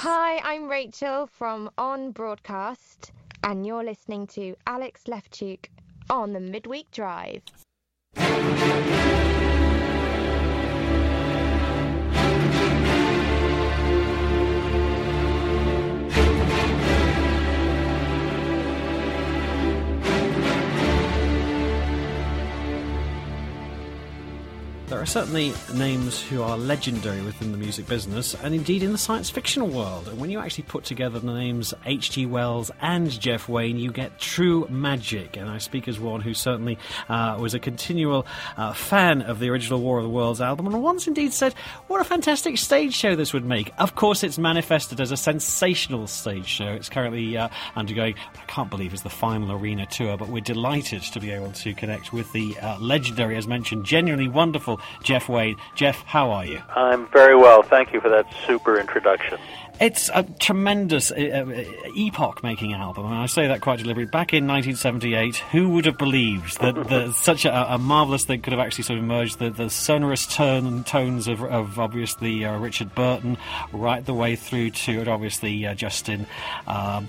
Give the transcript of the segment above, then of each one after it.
Hi, I'm Rachel from On Broadcast, and you're listening to Alex Lefchuk on the Midweek Drive. There are certainly names who are legendary within the music business and indeed in the science fictional world. And when you actually put together the names H.G. Wells and Jeff Wayne, you get true magic. And I speak as one who certainly was a continual fan of the original War of the Worlds album and once indeed said, what a fantastic stage show this would make. Of course, it's manifested as a sensational stage show. It's currently undergoing, I can't believe it's the final arena tour, but we're delighted to be able to connect with the legendary, as mentioned, genuinely wonderful Jeff Wayne. Jeff, how are you? I'm very well. Thank you for that super introduction. It's a tremendous epoch-making album, and I say that quite deliberately. Back in 1978, who would have believed that such a marvellous thing could have actually sort of emerged? The sonorous tones of obviously Richard Burton, right the way through to obviously Justin and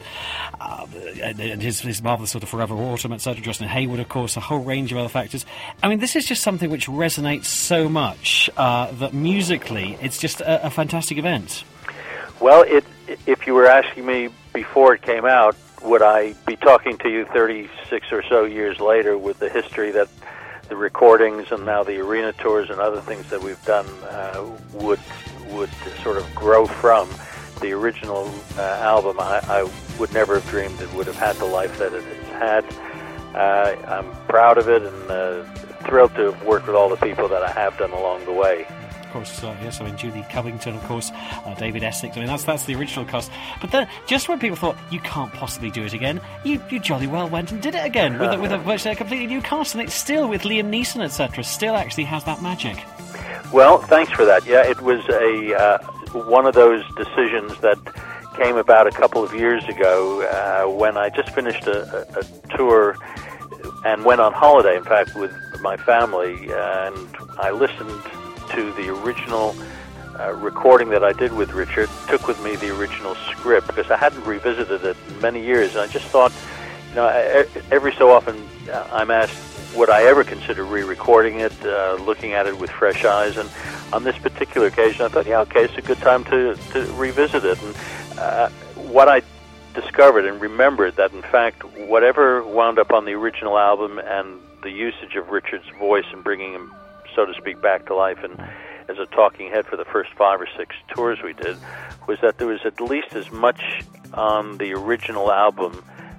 his marvellous sort of Forever Autumn, etc. Justin Hayward, of course, a whole range of other factors. I mean, this is just something which resonates so much that musically, it's just a fantastic event. Well, if you were asking me before it came out, would I be talking to you 36 or so years later with the history that the recordings and now the arena tours and other things that we've done would sort of grow from the original album, I would never have dreamed it would have had the life that it has had. I'm proud of it and thrilled to have worked with all the people that I have done along the way. Of course, yes, I mean, Julie Covington, of course, David Essex. I mean, that's the original cast. But then, just when people thought, you can't possibly do it again, you jolly well went and did it again with a virtually a completely new cast. And it's still, with Liam Neeson, etc., still actually has that magic. Well, thanks for that. Yeah, it was one of those decisions that came about a couple of years ago when I just finished a tour and went on holiday, in fact, with my family, and I listened to the original recording that I did with Richard, took with me the original script, because I hadn't revisited it in many years, and I just thought, you know, every so often I'm asked, would I ever consider re-recording it, looking at it with fresh eyes, and on this particular occasion I thought, yeah, okay, it's a good time to revisit it, and what I discovered and remembered that, in fact, whatever wound up on the original album and the usage of Richard's voice and bringing him, so to speak, back to life and as a talking head for the first 5 or 6 tours we did, was that there was at least as much on the original album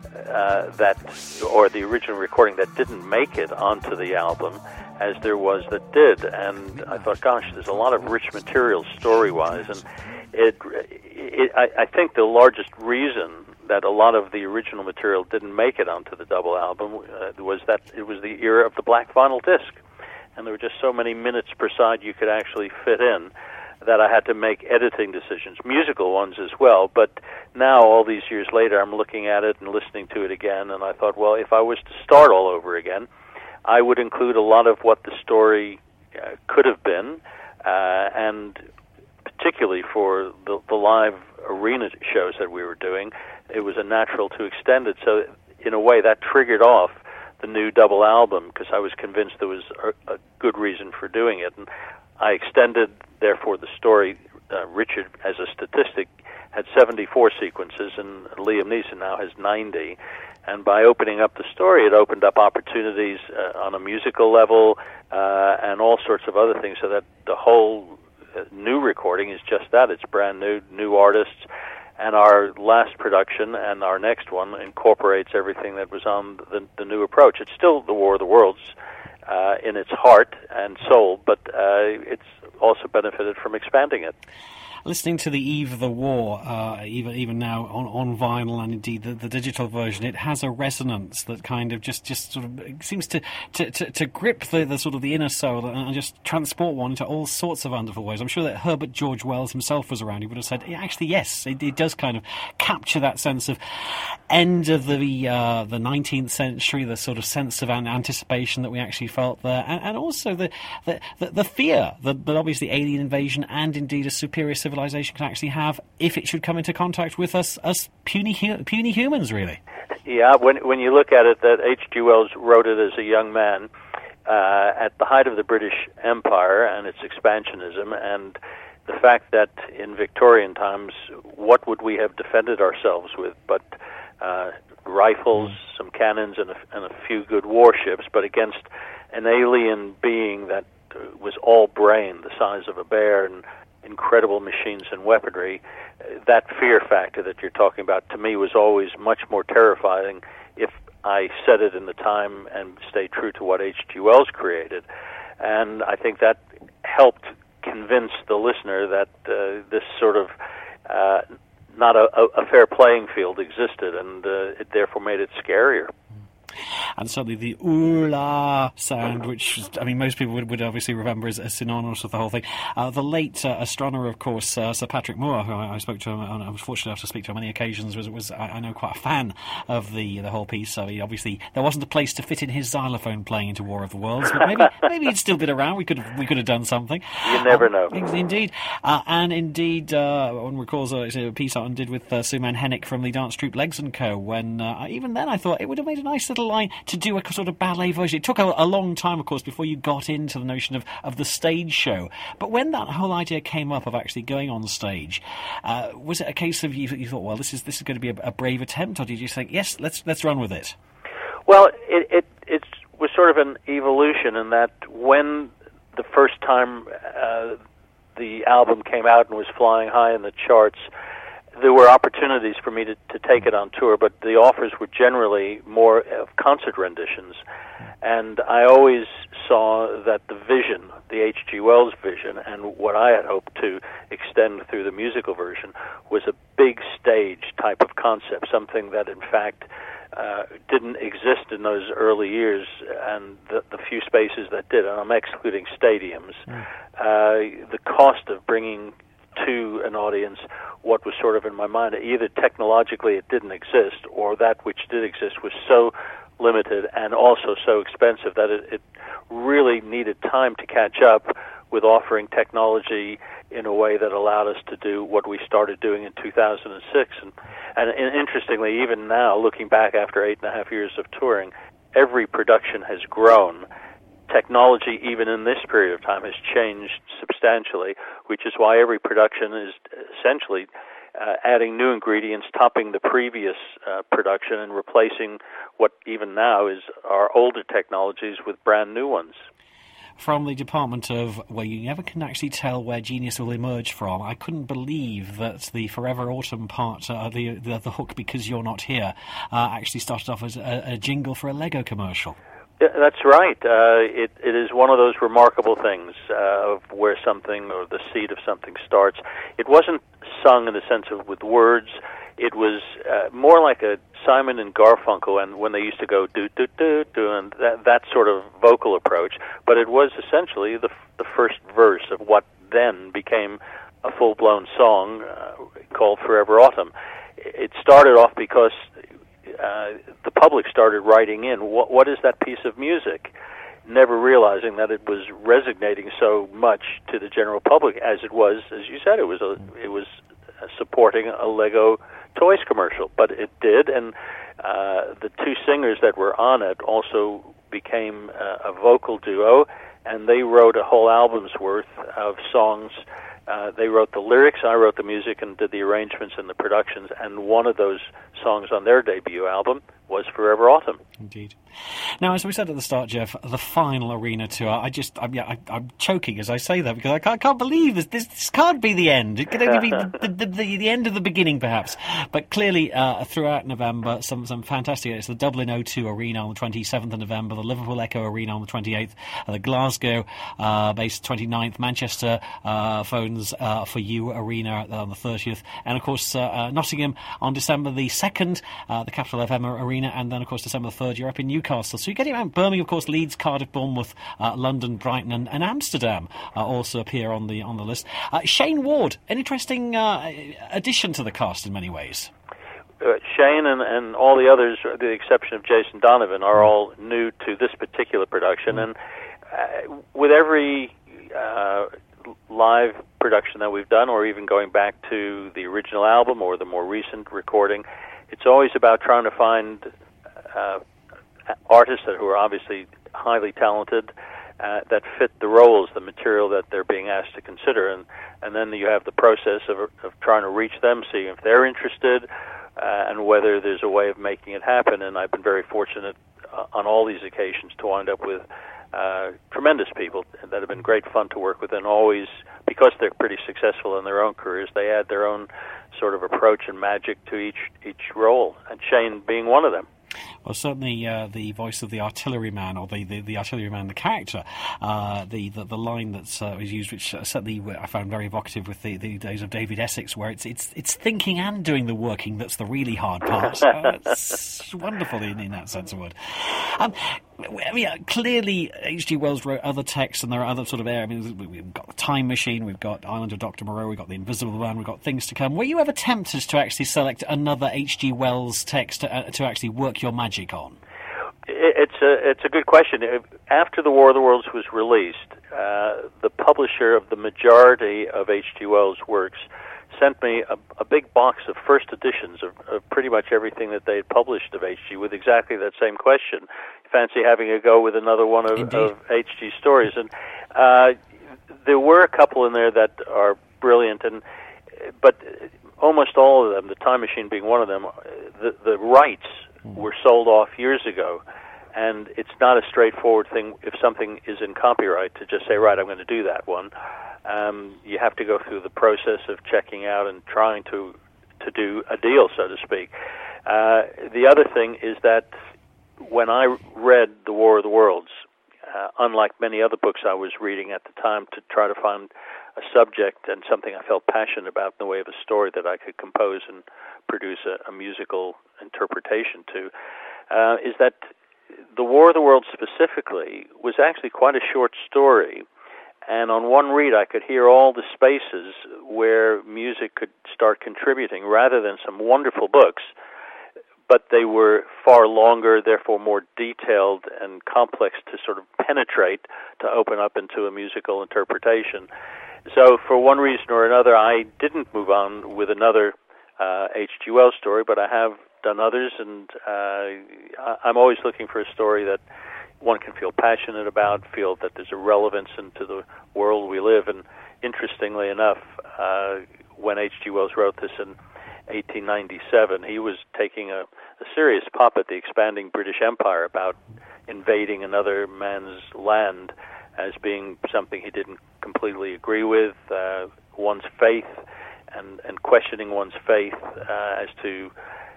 or the original recording that didn't make it onto the album as there was that did. And I thought, gosh, there's a lot of rich material story-wise, and I think the largest reason that a lot of the original material didn't make it onto the double album was that it was the era of the black vinyl disc. And there were just so many minutes per side you could actually fit in that I had to make editing decisions, musical ones as well. But now, all these years later, I'm looking at it and listening to it again, and I thought, well, if I was to start all over again, I would include a lot of what the story could have been, and particularly for the live arena shows that we were doing, it was a natural to extend it. So, in a way, that triggered off the new double album, because I was convinced there was a good reason for doing it. And I extended, therefore, the story. Richard, as a statistic, had 74 sequences, and Liam Neeson now has 90. And by opening up the story, it opened up opportunities on a musical level and all sorts of other things, so that the whole new recording is just that. It's brand new artists. And our last production and our next one incorporates everything that was on the new approach. It's still the War of the Worlds in its heart and soul, but it's also benefited from expanding it. Listening to the Eve of the War, even now on vinyl and indeed the digital version, it has a resonance that kind of just sort of seems to grip the sort of the inner soul and just transport one into all sorts of wonderful ways. I'm sure that Herbert George Wells himself was around. He would have said, actually, yes, it does kind of capture that sense of end of the 19th century, the sort of sense of anticipation that we actually felt there, and also the fear that obviously alien invasion and indeed a superior civilization can actually have if it should come into contact with us puny humans, really. Yeah, when you look at it, that H.G. Wells wrote it as a young man at the height of the British Empire and its expansionism, and the fact that in Victorian times, what would we have defended ourselves with but rifles, some cannons, and a few good warships, but against an alien being that was all brain, the size of a bear, and incredible machines and weaponry. That fear factor that you're talking about, to me, was always much more terrifying if I said it in the time and stayed true to what H.G. Wells created. And I think that helped convince the listener that this sort of not a fair playing field existed, and it therefore made it scarier. And certainly the ooh-la sound, which, I mean, most people would obviously remember as synonymous with the whole thing. The late astronomer, of course, Sir Patrick Moore, who I spoke to, and I was fortunate enough to speak to on many occasions, was I know, quite a fan of the whole piece. So obviously there wasn't a place to fit in his xylophone playing into War of the Worlds, but maybe he'd still been around. We could have done something. You never know. Indeed. And indeed, one recalls a piece I did with Suman Hennick from the dance troupe Legs & Co., when even then I thought it would have made a nice little line to do a sort of ballet version. It took a long time, of course, before you got into the notion of the stage show. But when that whole idea came up of actually going on stage, was it a case of you thought, well, this is going to be a brave attempt, or did you think, yes, let's run with it? Well, it was sort of an evolution in that when the first time the album came out and was flying high in the charts, there were opportunities for me to take it on tour, but the offers were generally more of concert renditions. And I always saw that the vision, the H.G. Wells vision, and what I had hoped to extend through the musical version, was a big stage type of concept, something that in fact didn't exist in those early years, and the few spaces that did, and I'm excluding stadiums. The cost of bringing to an audience what was sort of in my mind, either technologically it didn't exist, or that which did exist was so limited and also so expensive that it really needed time to catch up with offering technology in a way that allowed us to do what we started doing in 2006. And interestingly, even now, looking back after 8.5 years of touring, every production has grown. Technology, even in this period of time, has changed substantially, which is why every production is essentially adding new ingredients, topping the previous production, and replacing what even now is our older technologies with brand new ones. From the department of where you never can actually tell where genius will emerge from, I couldn't believe that the Forever Autumn part, the hook "Because You're Not Here," actually started off as a jingle for a Lego commercial. Yeah, that's right. It is one of those remarkable things of where something, or the seed of something, starts. It wasn't sung in the sense of with words. It was more like a Simon and Garfunkel, and when they used to go do do do do, and that sort of vocal approach. But it was essentially the first verse of what then became a full-blown song called Forever Autumn. It started off because the public started writing in, what is that piece of music? Never realizing that it was resonating so much to the general public, as it was, as you said, it was supporting a Lego toys commercial. But it did, and the two singers that were on it also became a vocal duo, and they wrote a whole album's worth of songs. They wrote the lyrics, I wrote the music and did the arrangements and the productions, and one of those songs on their debut album was Forever Autumn. Indeed. Now, as we said at the start, Jeff, the final arena tour, I'm choking as I say that, because I can't believe this. This can't be the end. It could only be the end of the beginning, perhaps. But clearly, throughout November, some fantastic. It's the Dublin O2 Arena on the 27th of November, the Liverpool Echo Arena on the 28th, the Glasgow based 29th, Manchester Phones for You Arena on the 30th, and of course Nottingham on December the 2nd, the Capital FM Arena, and then of course December the 3rd you're up in Newcastle. So you're getting around Birmingham, of course, Leeds, Cardiff, Bournemouth, London, Brighton, and Amsterdam also appear on the list. Shane Ward, an interesting addition to the cast in many ways. Shane and all the others, with the exception of Jason Donovan, are all new to this particular production. And with every live production that we've done, or even going back to the original album or the more recent recording, it's always about trying to find artists who are obviously highly talented, that fit the roles, the material that they're being asked to consider, and then you have the process of trying to reach them, seeing if they're interested, and whether there's a way of making it happen. And I've been very fortunate on all these occasions to wind up with tremendous people that have been great fun to work with, and always, because they're pretty successful in their own careers, they add their own sort of approach and magic to each role, and Shane being one of them. Well, certainly the voice of the artilleryman, or the artilleryman, the character, the line that was used, which certainly I found very evocative with the days of David Essex, where it's thinking and doing the working that's the really hard part. It's wonderful in that sense of word. Clearly, H.G. Wells wrote other texts, and there are other sort of areas. We've got the Time Machine, we've got Island of Dr. Moreau, we've got The Invisible Man, we've got things to come. Were you ever tempted to actually select another H.G. Wells text to actually work your magic on? It's a good question. After The War of the Worlds was released, the publisher of the majority of H.G. Wells' works sent me a big box of first editions of pretty much everything that they had published of H.G. with exactly that same question. Fancy having a go with another one of H.G. stories. And there were a couple in there that are brilliant, but almost all of them, The Time Machine being one of them, the rights were sold off years ago. And it's not a straightforward thing if something is in copyright to just say, right, I'm going to do that one. You have to go through the process of checking out and trying to do a deal, so to speak. The other thing is that when I read The War of the Worlds, unlike many other books I was reading at the time to try to find a subject and something I felt passionate about in the way of a story that I could compose and produce a musical interpretation to, is that The War of the Worlds specifically was actually quite a short story. And on one read, I could hear all the spaces where music could start contributing, rather than some wonderful books. But they were far longer, therefore more detailed and complex to sort of penetrate, to open up into a musical interpretation. So for one reason or another, I didn't move on with another H.G. Wells story, but I have done others, and I'm always looking for a story that one can feel passionate about, feel that there's a relevance into the world we live. And interestingly enough, when H.G. Wells wrote this in 1897, he was taking a serious pop at the expanding British Empire about invading another man's land as being something he didn't completely agree with, one's faith, and questioning one's faith as to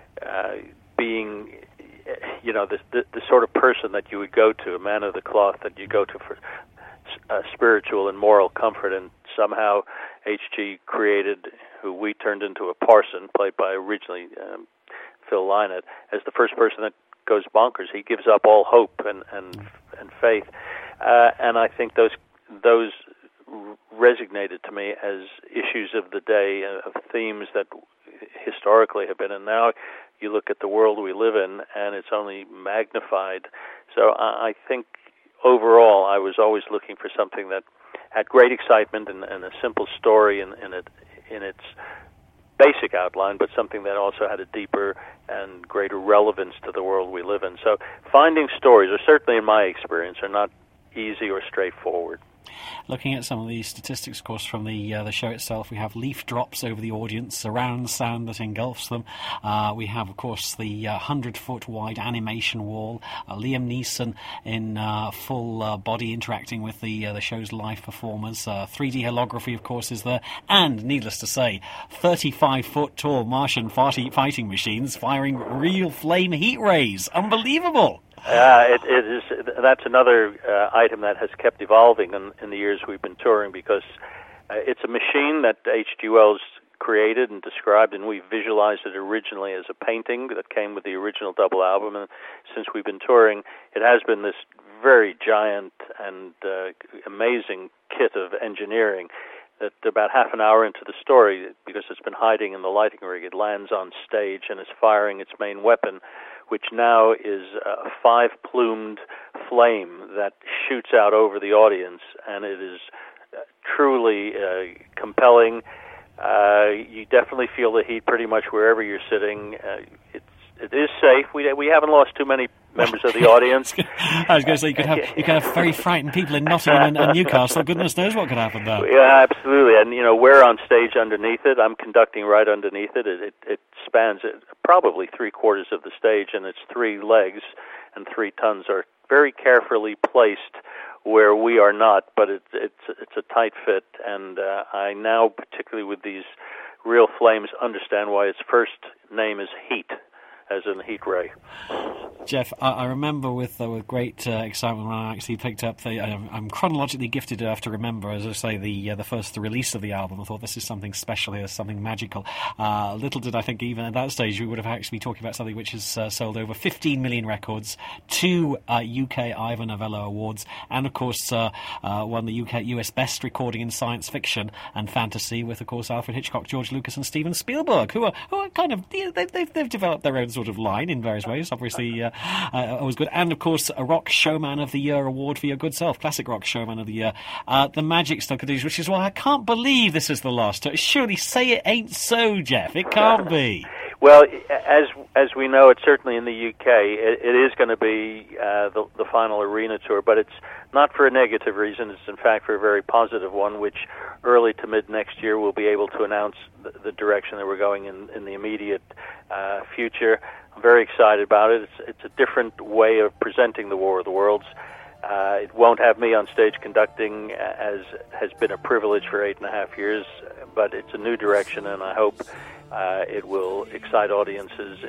being, the sort of person that you would go to, a man of the cloth that you go to for spiritual and moral comfort. And somehow H.G. created, who we turned into a parson, played by originally Phil Lynott, as the first person that goes bonkers. He gives up all hope and faith, and I think those resonated to me as issues of the day, of themes that historically have been, and now you look at the world we live in, and it's only magnified. So I think overall, I was always looking for something that had great excitement and a simple story in its basic outline, but something that also had a deeper and greater relevance to the world we live in. So finding stories, or certainly in my experience, are not easy or straightforward. Looking at some of the statistics, of course, from the show itself, we have leaf drops over the audience, surround sound that engulfs them. We have, of course, the 100-foot wide animation wall. Liam Neeson in full body interacting with the show's live performers. 3D holography, of course, is there. And, needless to say, 35-foot tall Martian fighting machines firing real flame heat rays. Unbelievable! It is. That's another item that has kept evolving in the years we've been touring, because it's a machine that H.G. Wells created and described, and we visualized it originally as a painting that came with the original double album. And since we've been touring, it has been this very giant and amazing kit of engineering that about half an hour into the story, because it's been hiding in the lighting rig, it lands on stage and is firing its main weapon, which now is a 5-plumed flame that shoots out over the audience, and it is truly compelling. You definitely feel the heat pretty much wherever you're sitting. It is safe. We haven't lost too many members of the audience. I was going to say you could have very frightened people in Nottingham and Newcastle. Goodness knows what could happen there. Yeah, absolutely. And we're on stage underneath it. I'm conducting right underneath it. It spans probably 3/4 of the stage, and its 3 legs and 3 tons are very carefully placed where we are not. But it's a tight fit, and I now, particularly with these real flames, understand why its first name is Heat, as in heat ray. Jeff, I remember with great excitement when I actually picked up I'm chronologically gifted enough to remember, as I say, the first release of the album. I thought this is something special here, something magical. Little did I think even at that stage we would have actually been talking about something which has sold over 15 million records, 2 UK Ivor Novello Awards, and of course won the US Best Recording in Science Fiction and Fantasy with, of course, Alfred Hitchcock, George Lucas and Steven Spielberg, who are kind of, they've developed their own sort of line in various ways, obviously always good. And of course a Rock Showman of the Year award for your good self, classic Rock Showman of the Year. The magic still continues, which is why I can't believe this is the last. Surely say it ain't so, Jeff. It can't be. Well, as we know, it's certainly in the UK. It is going to be the final arena tour, but it's not for a negative reason. It's in fact for a very positive one, which early to mid next year we'll be able to announce the direction that we're going in the immediate future. I'm very excited about it. It's a different way of presenting the War of the Worlds. It won't have me on stage conducting, as has been a privilege for 8.5 years, but it's a new direction, and I hope it will excite audiences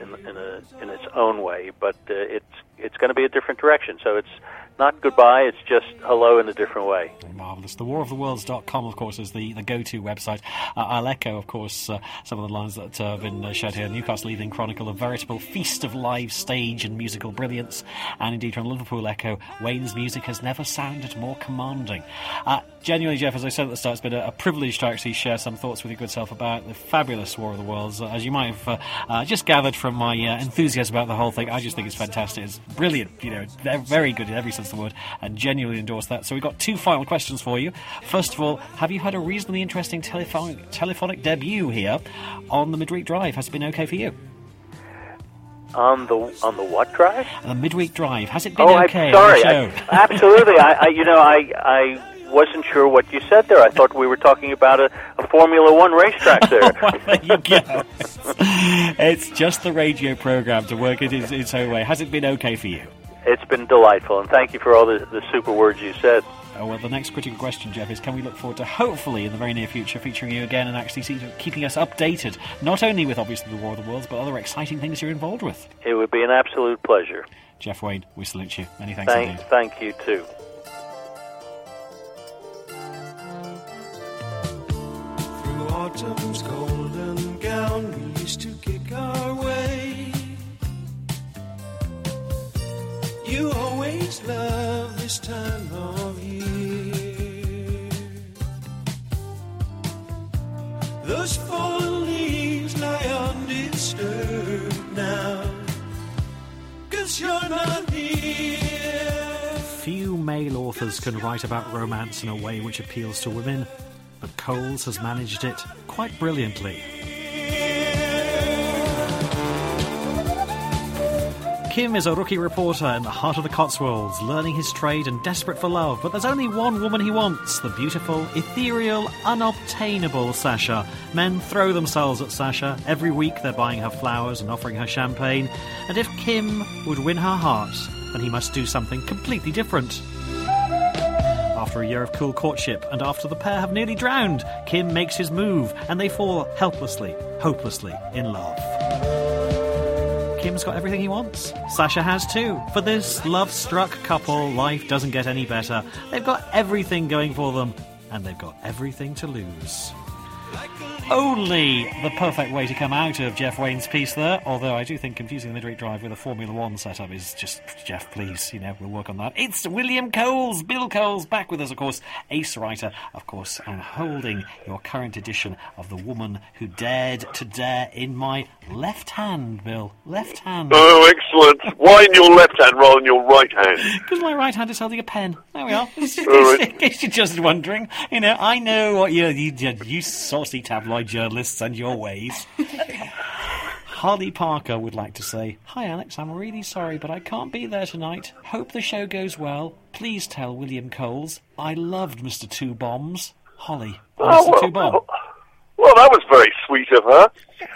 in its own way. But it's going to be a different direction. So it's not goodbye, it's just hello in a different way. Marvellous. TheWarOfTheWorlds.com, of course, is the go-to website. I'll echo, of course, some of the lines that have been shared here. Newcastle Evening Chronicle, a veritable feast of live stage and musical brilliance. And indeed, from Liverpool Echo, Wayne's music has never sounded more commanding. Genuinely, Jeff, as I said at the start, it's been a privilege to actually share some thoughts with your good self about the fabulous War of the Worlds. As you might have just gathered from my enthusiasm about the whole thing, I just think it's fantastic. It's brilliant. They're very good in every sense of the word, and genuinely endorse that. So we've got 2 final questions for you. First of all, have you had a reasonably interesting telephonic debut here on the Midweek Drive? Has it been okay for you? On the what drive? The Midweek Drive. Has it been okay? I'm sorry. Absolutely. I wasn't sure what you said there. I thought we were talking about a Formula One racetrack there. Well, there you go. It's just the radio program to work it its own way. Has it been okay for you? It's been delightful, and thank you for all the super words you said. Well, the next critical question, Jeff, is can we look forward to, hopefully, in the very near future, featuring you again and actually keeping us updated, not only with, obviously, the War of the Worlds, but other exciting things you're involved with? It would be an absolute pleasure. Jeff Wayne, we salute you. Many thanks indeed. Thank you, too. Through autumn's golden gown, we used to kick our way. You always love this time of year. Those fallen leaves lie undisturbed now, 'cause you're not here. Few male authors can write about romance in a way which appeals to women, but Coles has managed it quite brilliantly. Kim is a rookie reporter in the heart of the Cotswolds, learning his trade and desperate for love. But there's only one woman he wants, the beautiful, ethereal, unobtainable Sasha. Men throw themselves at Sasha. Every week they're buying her flowers and offering her champagne. And if Kim would win her heart, then he must do something completely different. After a year of cool courtship, and after the pair have nearly drowned, Kim makes his move, and they fall helplessly, hopelessly in love. Kim's got everything he wants. Sasha has too. For this love-struck couple, life doesn't get any better. They've got everything going for them, and they've got everything to lose. only the perfect way to come out of Jeff Wayne's piece there, although I do think confusing the Midweek Drive with a Formula One setup is just, Jeff, please, we'll work on that. It's William Coles, Bill Coles, back with us, of course, ace writer, of course, and holding your current edition of The Woman Who Dared to Dare in my left hand, Bill. Left hand. Oh, excellent. Why in your left hand rather than your right hand? Because my right hand is holding a pen. There we are. In case you're just wondering, I know what you saucy tabloid journalists and your ways. Holly Parker would like to say, "Hi Alex, I'm really sorry, but I can't be there tonight. Hope the show goes well. Please tell William Coles I loved Mr. Two Bombs." Holly, Mr. Two Bomb. Well, that was very sweet of her.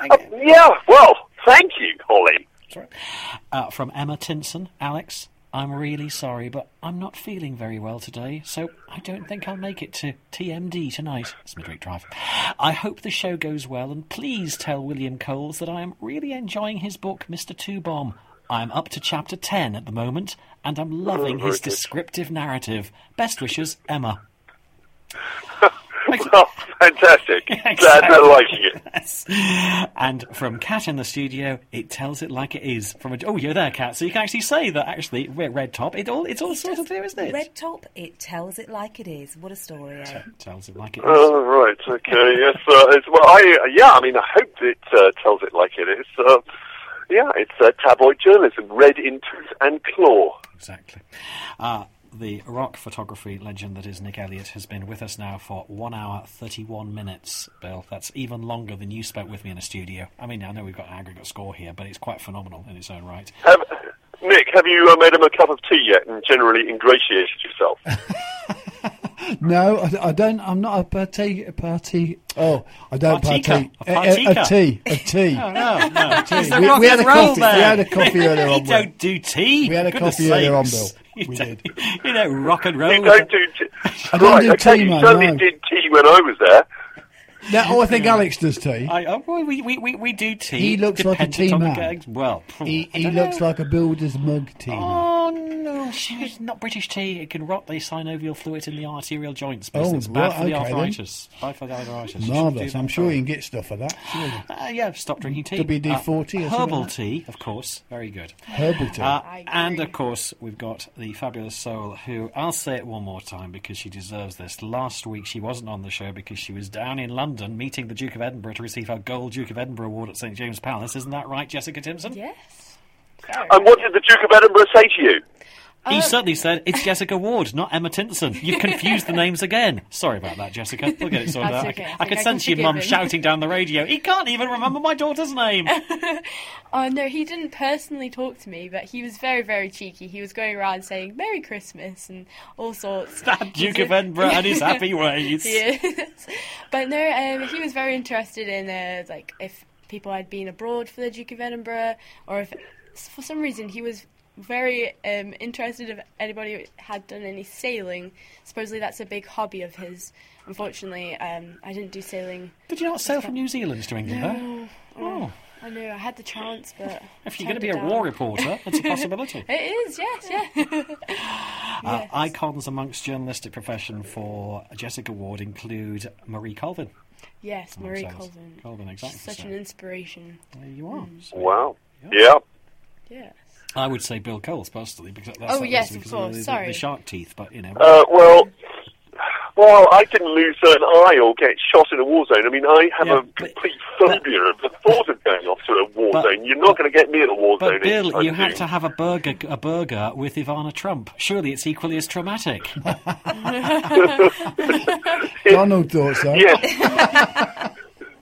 Thank you, Holly. From Emma Tinson, Alex, I'm really sorry, but I'm not feeling very well today, so I don't think I'll make it to TMD tonight. It's Midweek Drive. I hope the show goes well, and please tell William Coles that I am really enjoying his book, Mr. Two Bomb. I'm up to chapter 10 at the moment, and I'm loving his descriptive narrative. Best wishes, Emma. Well, fantastic. Glad they're liking it. Yes. And from Kat in the studio, it tells it like it is. You're there, Kat. So you can actually say that. Actually, Red Top. It's all sort of there, isn't it? Red Top. It tells it like it is. What a story! Tells it like it is. Oh, right. Okay. Yes. I hope it tells it like it is. It's tabloid journalism, read in tooth and claw. Exactly. The rock photography legend that is Nick Elliott has been with us now for 1 hour 31 minutes, Bill. That's even longer than you spent with me in a studio. I mean, I know we've got an aggregate score here, but it's quite phenomenal in its own right. Nick, have you made him a cup of tea yet and generally ingratiated yourself? No, I don't. I'm not a party. Oh, I don't partake. A tea. Oh, no. We had a coffee. We had a coffee earlier on. You don't do tea. We had a coffee earlier on, Bill. We did. Rock and roll. You don't do tea. I don't do tea, you man. certainly did tea when I was there. No, I think Alex does tea. We do tea. He looks like a tea man. He looks like a builder's mug tea man. Oh, no. It's not British tea. It can rot the synovial fluid in the arterial joints. It's bad for the arthritis. Bad for the arthritis. Marvellous. I'm sure you can get stuff for that. Stop drinking tea. WD-40 or herbal tea, of course. Very good. Herbal tea. And, of course, we've got the fabulous soul who, I'll say it one more time because she deserves this. Last week she wasn't on the show because she was down in London meeting the Duke of Edinburgh to receive her Gold Duke of Edinburgh Award at St James Palace. Isn't that right, Jessica Timpson? Yes. And what did the Duke of Edinburgh say to you? He certainly said, it's Jessica Ward, not Emma Tinson. You've confused the names again. Sorry about that, Jessica. We'll get it sorted out. Okay. I can sense your mum shouting down the radio, he can't even remember my daughter's name. Oh, no, he didn't personally talk to me, but he was very, very cheeky. He was going around saying, Merry Christmas and all sorts. That Duke of Edinburgh and his happy ways. Yes. But no, he was very interested in, if people had been abroad for the Duke of Edinburgh, or if, for some reason, he was very interested if anybody had done any sailing. Supposedly that's a big hobby of his. Unfortunately, I didn't do sailing. Did you not sail from New Zealand to England, no. Oh. I know, I had the chance, but... If you're going to be a war reporter, that's a possibility. It is, yes. Yes. Icons amongst journalistic profession for Jessica Ward include Marie Colvin. Yes, Marie Colvin. Colvin, exactly. She's such an inspiration. There you are. So, wow. Yeah. Yes. I would say Bill Coles, personally, because that's yes, of course. Sorry. The shark teeth, but Well, I didn't lose an eye or get shot in a war zone. I mean, I have a complete phobia of the thought of going off to a war zone. You're not going to get me in a war zone. But Bill, you had to have a burger with Ivana Trump. Surely it's equally as traumatic. Donald thought so. Yes.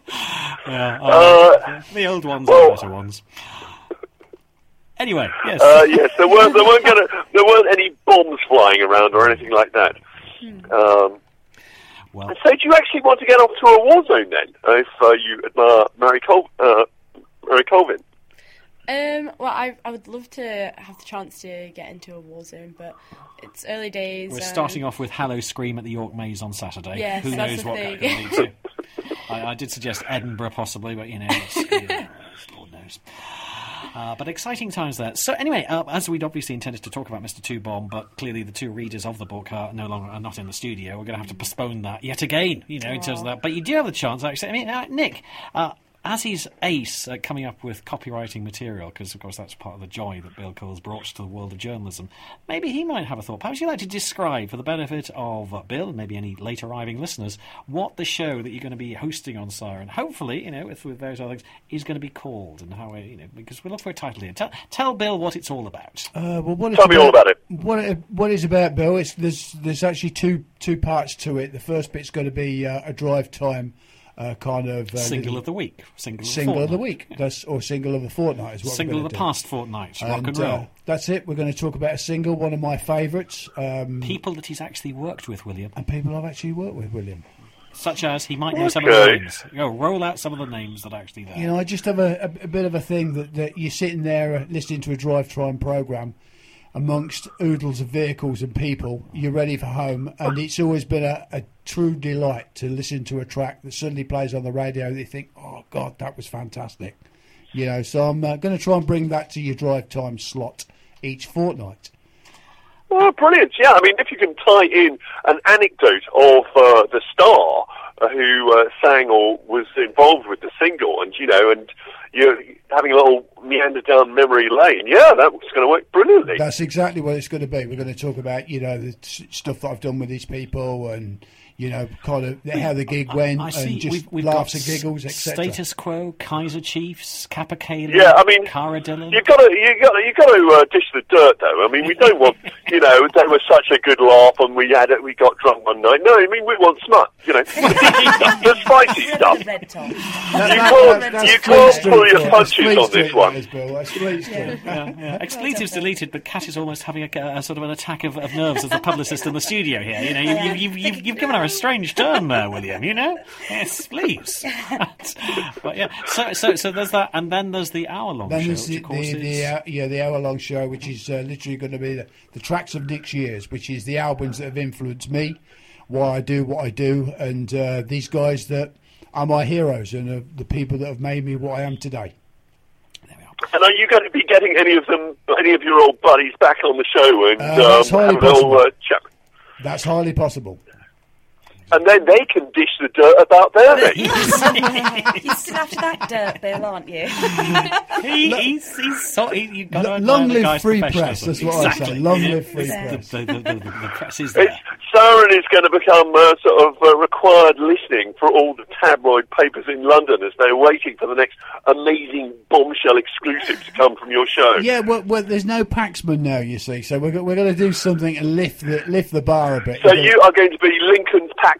The old ones are the better ones. Anyway, yes. Yes, there weren't any bombs flying around or anything like that. Well, so do you actually want to get off to a war zone then, if you admire Mary Colvin? Well, I would love to have the chance to get into a war zone, but it's early days. We're starting off with Hallow Scream at the York Maze on Saturday. Yes, who that's knows the what thing. that could lead to. I did suggest Edinburgh possibly, but Lord knows. knows? But exciting times there. So anyway, as we'd obviously intended to talk about Mr. Two Bomb, but clearly the two readers of the book are not in the studio. We're going to have to postpone that yet again, in terms of that. But you do have the chance, actually. I mean, Nick, as he's ace at coming up with copywriting material, because, of course, that's part of the joy that Bill Coles brought to the world of journalism, maybe he might have a thought. Perhaps you'd like to describe, for the benefit of Bill and maybe any late arriving listeners, what the show that you're going to be hosting on Siren, hopefully, with various other things, is going to be called, and how, because we look for a title here. Tell Bill what it's all about. Tell me all about it. What it's about, Bill, there's actually two parts to it. The first bit's going to be a drive time kind of single of the week, single of the week, or single of the fortnight is what single we're of the do. Past fortnight, rock and roll. That's it. We're going to talk about a single, one of my favourites. People that he's actually worked with, William, and people I've actually worked with, William. Such as he might know some of the names. Roll out some of the names that are actually there. I just have a bit of a thing that you're sitting there listening to a drive time programme amongst oodles of vehicles and people. You're ready for home, and it's always been a true delight to listen to a track that suddenly plays on the radio that you think, oh God, that was fantastic. So I'm going to try and bring that to your drive time slot each fortnight. Oh, brilliant. Yeah, I mean, if you can tie in an anecdote of the star who sang or was involved with the single, and you're having a little meander down memory lane, yeah, that's going to work brilliantly. That's exactly what it's going to be. We're going to talk about, the stuff that I've done with these people, and kind of how the gig went, and just we've laughs got and giggles, etc. Status Quo, Kaiser Chiefs, Kappa Kaylee, yeah, I mean, Cara Dillon. You got to dish the dirt, though. I mean, we don't want, they were such a good laugh, and we got drunk one night. No, I mean, we want smut, the spicy stuff. You can't pull your punches on this one. Expletives deleted, but Kat is almost having a sort of an attack of nerves as the publicist in the studio here. You've given her a strange turn there, William. Yes, please. But yeah, so there's that, and then there's the hour-long show. Which of course is the hour-long show, which is literally going to be the tracks of Nick's years, which is the albums that have influenced me, why I do what I do, and these guys that are my heroes and the people that have made me what I am today. And are you going to be getting any of your old buddies back on the show and have a little chat? That's highly possible. And then they can dish the dirt about their mates. You're still after that dirt, Bill, aren't you? Long live free press, that's what I say. Long live free press. The press is there. Siren is going to become required listening for all the tabloid papers in London as they're waiting for the next amazing bombshell exclusive to come from your show. Yeah, well there's no Paxman now, you see, so we're going to do something and lift the bar a bit. So you are going to be Lincoln's Paxo.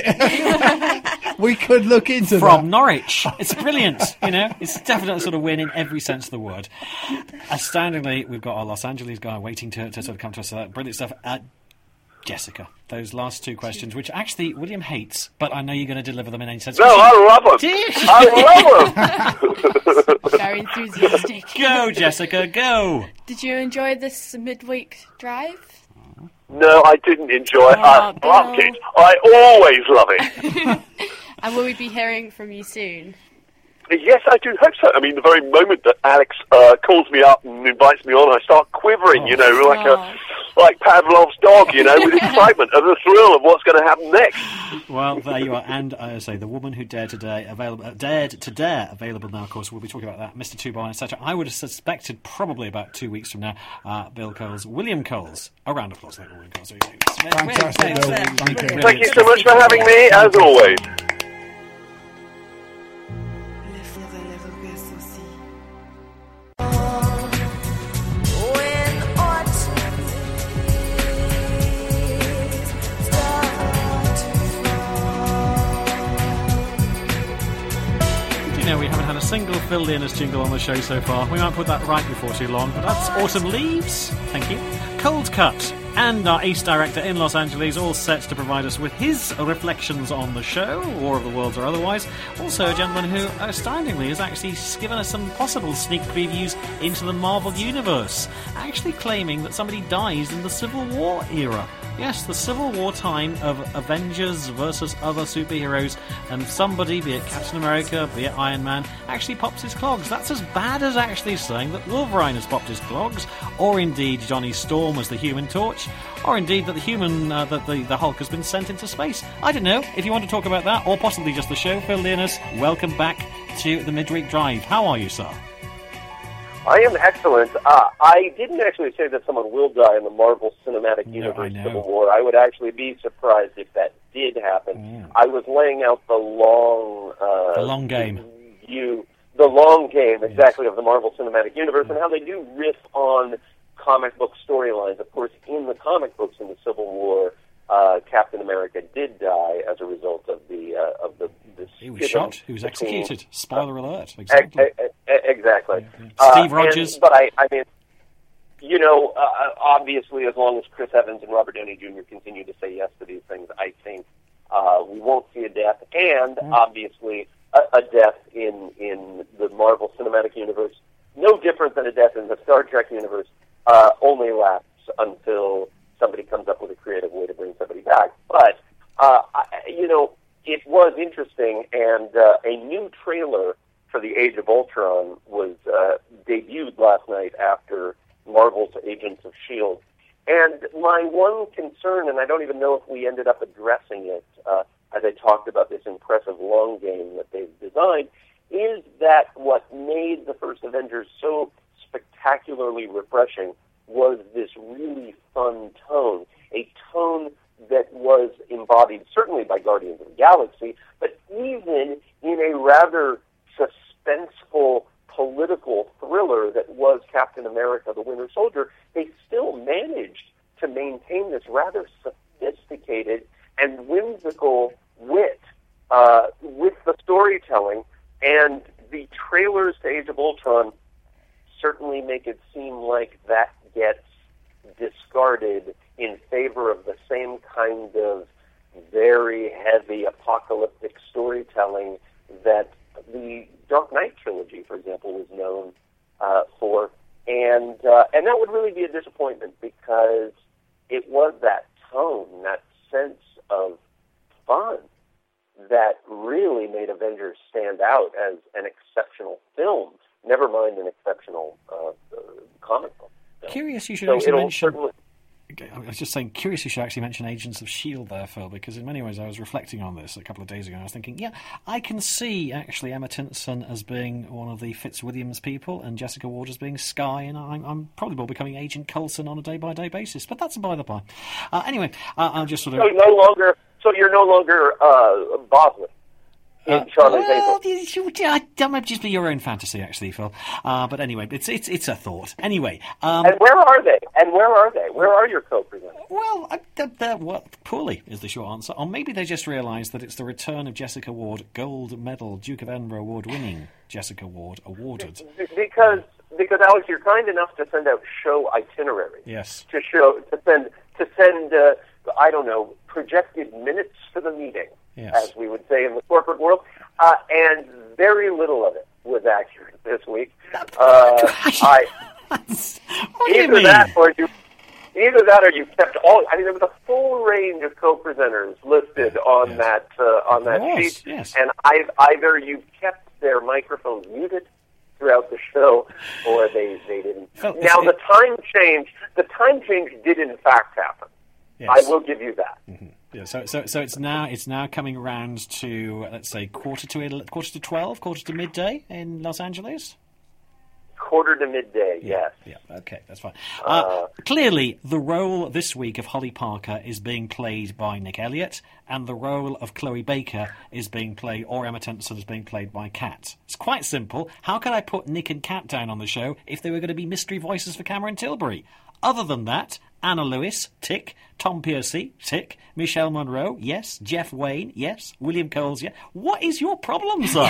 We could look into that. From Norwich. It's brilliant, It's definitely a sort of win in every sense of the word. Astoundingly, we've got our Los Angeles guy waiting to sort of come to us. Brilliant stuff. Jessica, those last two questions, which actually William hates, but I know you're going to deliver them in any sense. No, I love them. I love them. Very enthusiastic. Go, Jessica, go. Did you enjoy this midweek drive? No, I didn't enjoy it. I loved it. I always love it. And will we be hearing from you soon? Yes, I do hope so. I mean, the very moment that Alex calls me up and invites me on, I start quivering, like Pavlov's dog, with excitement and the thrill of what's going to happen next. Well, there you are. And I say, The Woman Who Dared to Dare, available now, of course. We'll be talking about that, Mr. Two Bomb, etc. I would have suspected probably about 2 weeks from now, Bill Coles, William Coles. A round of applause. William Coles. Fantastic, Bill. Thank you so much for having me, as always. We haven't had a single filled in as jingle on the show so far. We might put that right before too long, but that's Autumn Leaves. Thank you. Cold Cut. and our Ace Director in Los Angeles, all set to provide us with his reflections on the show, War of the Worlds or otherwise. Also a gentleman who, astoundingly, has actually given us some possible sneak previews into the Marvel Universe, actually claiming that somebody dies in the Civil War era. Yes, the Civil War time of Avengers versus other superheroes, and somebody, be it Captain America, be it Iron Man, actually pops his clogs. That's as bad as actually saying that Wolverine has popped his clogs, or indeed Johnny Storm as the Human Torch, or indeed that the Hulk has been sent into space. I don't know. If you want to talk about that, or possibly just the show, Phil Leonis, welcome back to the Midweek Drive. How are you, sir? I am excellent. I didn't actually say that someone will die in the Marvel Cinematic Universe Civil War. I would actually be surprised if that did happen. I was laying out the long game. The long game, exactly, of the Marvel Cinematic Universe and how they do riff on comic book storylines. Of course, in the comic books in the Civil War, Captain America did die as a result of the he was shot. He was executed. Spoiler alert. Exactly. Exactly. Steve Rogers. But I mean, obviously, as long as Chris Evans and Robert Downey Jr. continue to say yes to these things, I think we won't see a death. And obviously, a death in the Marvel Cinematic Universe, no different than a death in the Star Trek universe, only lasts until somebody comes up with a creative way to bring somebody back. But it was interesting, and a new trailer for the Age of Ultron was debuted last night after Marvel's Agents of S.H.I.E.L.D. And my one concern, and I don't even know if we ended up addressing it as I talked about this impressive long game that they've designed, is that what made the first Avengers so spectacularly refreshing was this really fun tone, a tone that was embodied certainly by Guardians of the Galaxy, but even in a rather suspenseful political thriller that was Captain America, the Winter Soldier, they still managed to maintain this rather sophisticated and whimsical wit with the storytelling, and the trailers to Age of Ultron certainly make it seem like that gets discarded in favor of the same kind of very heavy apocalyptic storytelling that the Dark Knight trilogy, for example, was known for, and that would really be a disappointment because it was that tone, that sense of fun that really made Avengers stand out as an exceptional film, never mind an exceptional comic book film. Curious you should actually mention... I was just saying, curious you should actually mention Agents of S.H.I.E.L.D. there, Phil, because in many ways I was reflecting on this a couple of days ago, and I was thinking, yeah, I can see actually Emma Tinson as being one of the Fitzwilliams people and Jessica Ward as being Skye, and I'm probably more becoming Agent Coulson on a day-by-day basis, but that's by the by. Anyway, I'll just sort of... So you're no longer Bosley. That might just be your own fantasy, actually, Phil. But anyway, it's a thought. Anyway, and where are they? Where are your co-presenters? Well, poorly is the short answer. Or maybe they just realised that it's the return of Jessica Ward, gold medal, Duke of Edinburgh award-winning Jessica Ward, awarded. Because Alex, you're kind enough to send out show itineraries. Yes. To send I don't know, projected minutes for the meeting. Yes. As we would say in the corporate world, and very little of it was accurate this week. Either that or you kept all. I mean, there was a full range of co-presenters listed on that sheet, yes. And either you kept their microphones muted throughout the show, or they didn't. The time change did in fact happen. Yes. I will give you that. Mm-hmm. Yeah, so it's now coming around to, let's say, quarter to 12, quarter to midday in Los Angeles. Quarter to midday, yes. Yeah, okay, that's fine. Clearly, the role this week of Holly Parker is being played by Nick Elliott, and the role of Chloe Baker is being played, or Emma Thompson is being played by Kat. It's quite simple. How could I put Nick and Kat down on the show if they were going to be mystery voices for Cameron Tilbury? Other than that, Anna Lewis, tick. Tom Piercy, tick. Michelle Monroe, yes. Jeff Wayne, yes. William Coles, yes. What is your problem, sir?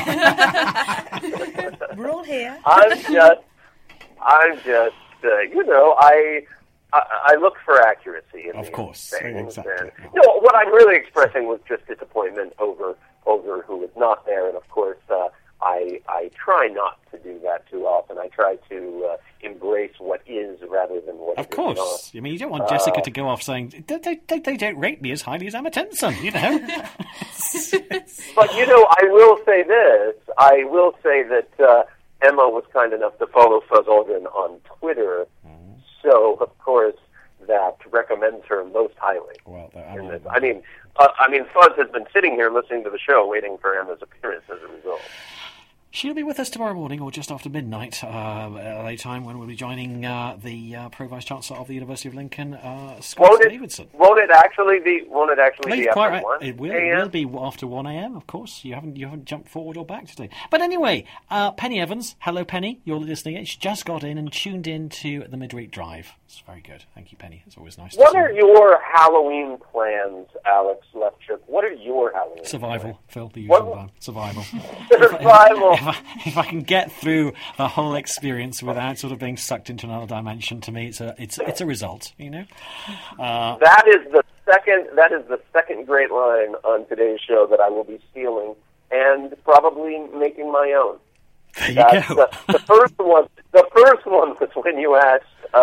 We're all here. I'm just, I look for accuracy. Of course, exactly. And, what I'm really expressing was just disappointment over who was not there, and of course, I try not to do that too often. I try to embrace what is rather than what Of course. is not. I mean, you don't want Jessica to go off saying, they don't rate me as highly as Emma Tennyson, you know? But, I will say this. I will say that Emma was kind enough to follow Fuzz Aldrin on Twitter, so, of course, that recommends her most highly. Well, I mean, Fuzz has been sitting here listening to the show waiting for Emma's appearance as a result. She'll be with us tomorrow morning, or just after midnight, LA time, when we'll be joining the Pro Vice Chancellor of the University of Lincoln, Scott Davidson. Won't it actually be quite after right. 1 It will be after 1 a.m. Of course. You haven't jumped forward or back today. But anyway, Penny Evans, hello Penny. You're listening. She just got in and tuned in to the Midweek Drive. It's very good. Thank you, Penny. It's always nice. What are your Halloween plans, Alex Lefchuk? What are your Halloween Survival, plans? Phil. The usual one. Survival. Survival. If I can get through the whole experience without sort of being sucked into another dimension, to me, it's a result. You know. That is the second great line on today's show that I will be stealing and probably making my own. There you go. The first one was when you asked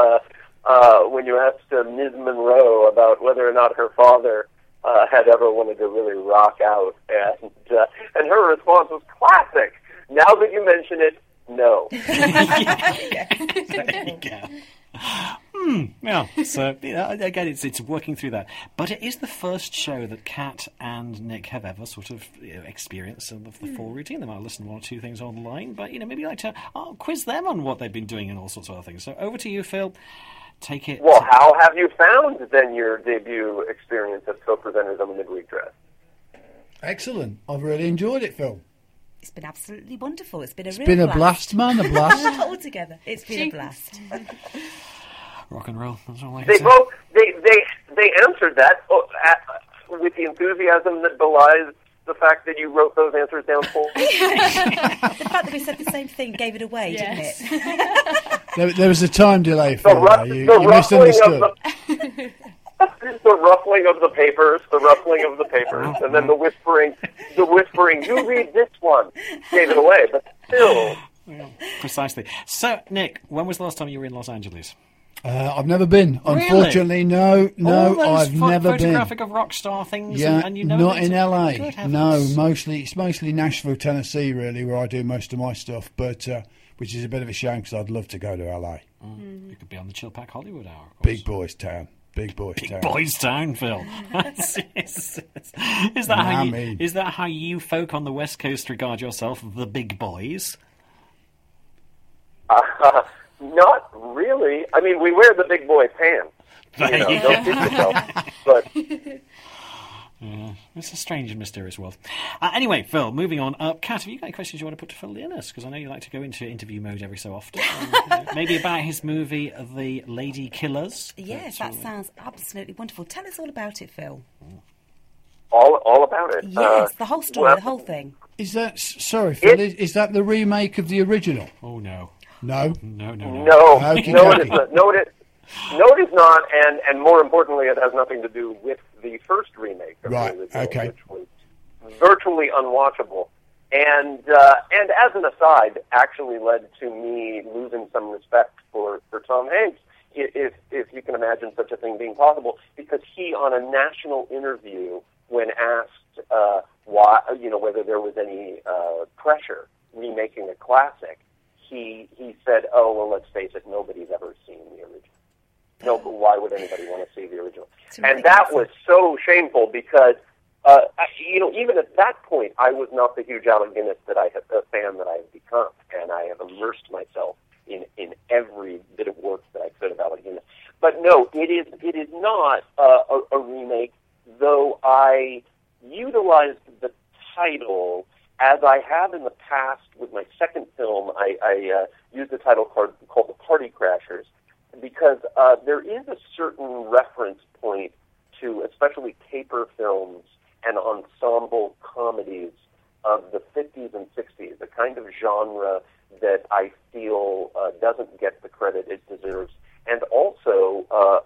Ms. Monroe about whether or not her father had ever wanted to really rock out, and her response was classic. Now that you mention it, no. There you go. Yeah. So again, it's working through that, but it is the first show that Kat and Nick have ever sort of experienced some of the full routine. They might listen to one or two things online, but maybe like to quiz them on what they've been doing and all sorts of other things. So over to you, Phil. Take it. Well, how have you found then your debut experience as co-presenters on the Midweek Dress? Excellent. I've really enjoyed it, Phil. It's been absolutely wonderful. It's been a blast, man, a blast. Altogether, it's been a blast. Rock and roll. That's all I They can say. both they answered that with the enthusiasm that belies the fact that you wrote those answers down for. The fact that we said the same thing gave it away, Yes. didn't it? There was a time delay, Phil. You ruffling misunderstood. The ruffling of the papers, and then the whispering, you read this one, gave it away, but still. Yeah, precisely. So, Nick, when was the last time you were in Los Angeles? I've never been. Really? Unfortunately, no, All those I've never been. Photographic of rock star things, Yeah, and you know not in LA. Good No, heavens. it's mostly Nashville, Tennessee, really, where I do most of my stuff. But which is a bit of a shame because I'd love to go to LA. You could be on the Chill Pack Hollywood Hour. Of course. Big boys town. Big boys town. Boys Town, Phil. Is that how you folk on the West Coast regard yourself, the big boys? Not really. I mean, we wear the big boy pants. Don't kid yourself. But It's a strange and mysterious world. Anyway, Phil, moving on. Kat, have you got any questions you want to put to Phil Leonis? Because I know you like to go into interview mode every so often. Maybe about his movie, The Lady Killers. Yes, that sounds absolutely wonderful. Tell us all about it, Phil. all about it. Yes, the whole story, the whole thing. Is that sorry, Phil? Is that the remake of the original? Oh no. No. No, Okey it dokey. is not. No, it is not, and more importantly, it has nothing to do with the first remake of Right, the original, okay. which was virtually unwatchable. And as an aside, actually led to me losing some respect for Tom Hanks, if you can imagine such a thing being possible, because he, on a national interview, when asked why, whether there was any pressure remaking a classic, he said, "Oh, well, let's face it, nobody's ever seen the original. No, but why would anybody want to see the original?" And that was so shameful because, even at that point, I was not the huge Alec Guinness fan that I have become, and I have immersed myself in every bit of work that I could of Alec Guinness. But no, it is not a remake, though I utilized the title as I have in the past with my second film. I used a title called The Party Crashers, because there is a certain reference point to especially paper films and ensemble comedies of the 50s and 60s, the kind of genre that I feel doesn't get the credit it deserves, and also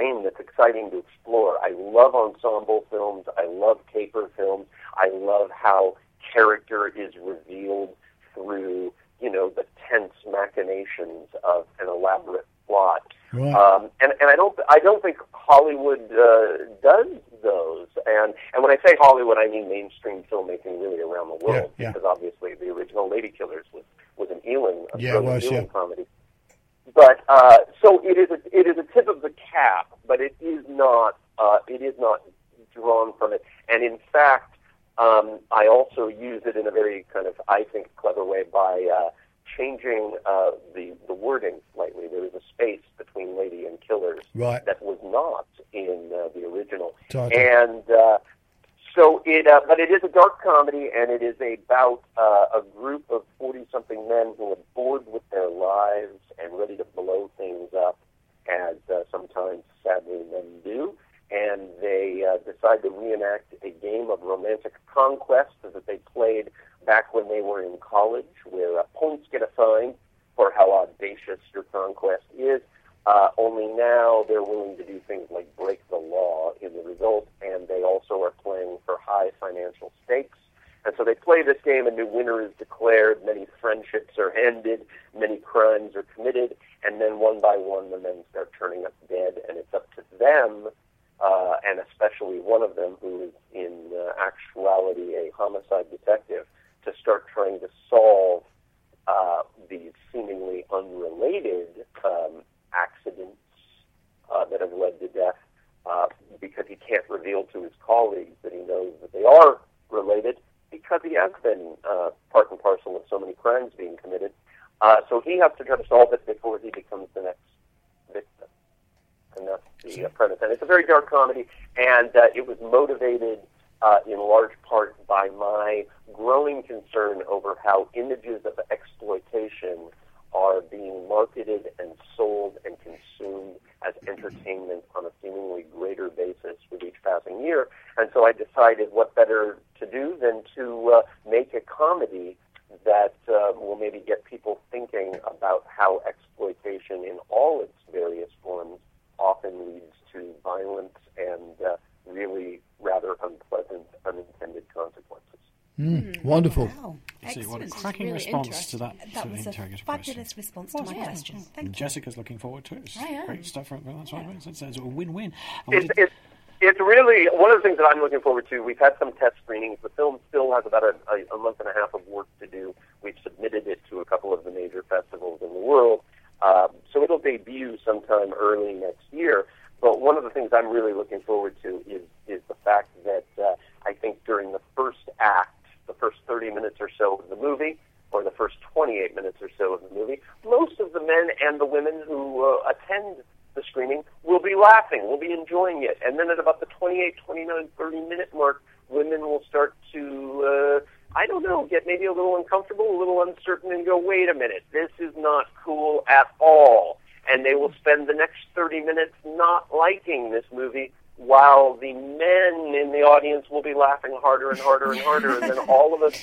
terrain that's exciting to explore. I love ensemble films. I love caper films. I love how character is revealed through, the tense machinations of an elaborate plot. Right. And I don't think Hollywood does those. And when I say Hollywood, I mean mainstream filmmaking really around the world. Yeah. Because obviously the original Lady Killers was an Ealing, Yeah. comedy. But so it is a tip of the cap, but it is not drawn from it. And in fact, I also use it in a very kind of, I think, clever way by changing the wording slightly. There is a space between Lady and Killers Right. that was not in the original. Title. And but it is a dark comedy, and it is about a group of 40-something men who are bored with their lives and ready to blow things up, as sometimes, sadly, men do. And they decide to reenact a game of romantic conquest that they played back when they were in college, where points get assigned for how audacious your conquest is. Only now they're willing to do things like break the law in the result, and they also are playing for high financial stakes. And so they play this game, a new winner is declared, many friendships are ended, many crimes are committed, and then one by one the men start turning up dead, and it's up to them, and especially one of them, who is in actuality a homicide detective, to start trying to solve these seemingly unrelated accidents that have led to death, because he can't reveal to his colleagues that he knows that they are related, because he has been part and parcel of so many crimes being committed. So he has to try to solve it before he becomes the next victim. And that's the premise. And it's a very dark comedy, and it was motivated in large part by my growing concern over how images of exploitation are being marketed and sold and consumed as entertainment on a seemingly greater basis with each passing year. And so I decided what better to do than to make a comedy that will maybe get people thinking about how exploitation in all its various forms often leads to violence and really rather unpleasant, unintended consequences. Wonderful. Wow. See, what a Excellent. cracking really response to that That was a interrogative fabulous response to my question. Thank you. Jessica's looking forward to it. It's I am. great stuff. That's right. It's a win-win. And It's really one of the things that I'm looking forward to. We've had some test screenings. The film still has about a month and a half of work to do. We've submitted it to a couple of the major festivals in the world. So it'll debut sometime early next year. But one of the things I'm really looking forward to is the fact that I think during the first act, the first 30 minutes or so of the movie, or the first 28 minutes or so of the movie, most of the men and the women who attend the screening will be laughing, will be enjoying it. And then at about the 28, 29, 30-minute mark, women will start to, get maybe a little uncomfortable, a little uncertain, and go, wait a minute, this is not cool at all. And they will spend the next 30 minutes not liking this movie, while the men in the audience will be laughing harder and harder and harder, and then all of a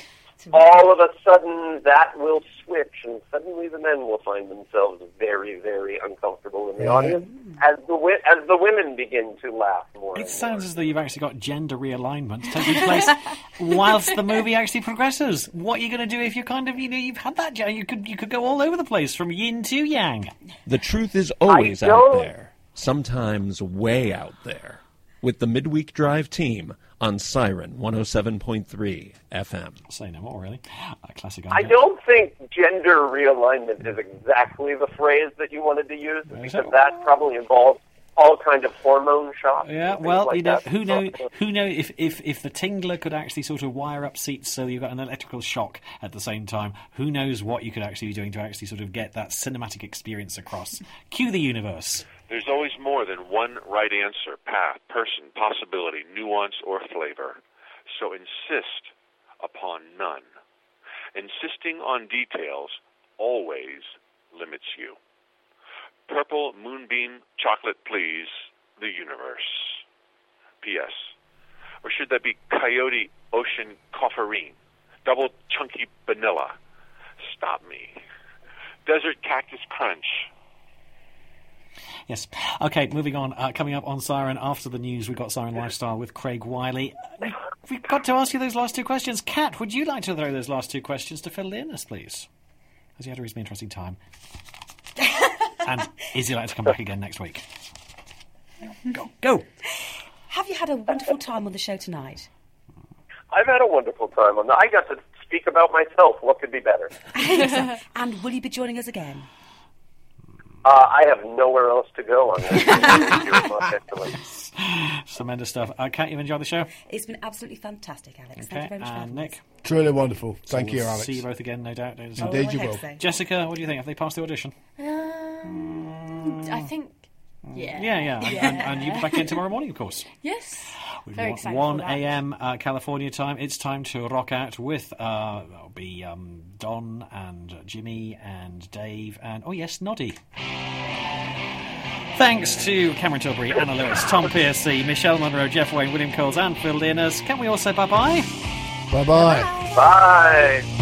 sudden that will switch, and suddenly the men will find themselves very, very uncomfortable in the audience as the women begin to laugh more. it sounds as though you've actually got gender realignment taking place whilst the movie actually progresses. What are you going to do if you you've had that? You could go all over the place from yin to yang. The truth is always out there, sometimes way out there, with the Midweek Drive team on Siren 107.3 FM. Say no more, really. Classic I idea. don't think gender realignment is exactly the phrase that you wanted to use, because that probably involves all kinds of hormone shots. Yeah, and well, things like who that. know if the Tingler could actually sort of wire up seats so you've got an electrical shock at the same time, who knows what you could actually be doing to actually sort of get that cinematic experience across. Cue the universe. There's always more than one right answer, path, person, possibility, nuance, or flavor. So insist upon none. Insisting on details always limits you. Purple Moonbeam Chocolate, please, the universe. P.S. Or should that be Coyote Ocean Cofferine? Double Chunky Vanilla? Stop me. Desert Cactus Crunch. Yes. Okay, moving on. Coming up on Siren after the news, we've got Siren Lifestyle with Craig Wiley. We've got to ask you those last two questions. Kat, would you like to throw those last two questions to Phil Learners, please? Has he had a reasonably interesting time? And is he like to come back again next week? Go. Have you had a wonderful time on the show tonight? I've had a wonderful time. I got to speak about myself. What could be better? And will you be joining us again? I have nowhere else to go on this. Tremendous stuff. Kat, you've enjoyed the show? It's been absolutely fantastic, Alex. Okay. Thank you very much for having Nick? us. Truly wonderful. Thank you, we'll Alex. See you both again, no doubt. Indeed you will. So. Jessica, what do you think? Have they passed the audition? I think, yeah. Yeah. And you'll be back in tomorrow morning, of course. Yes. Very excited 1 a.m. California time. It's time to rock out with that'll be Don and Jimmy and Dave and Noddy. Thanks to Cameron Tilbury, Anna Lewis, Tom Piercy, Michelle Monroe, Jeff Wayne, William Coles and Phil Learners. Can we all say bye-bye? Bye-bye. Bye.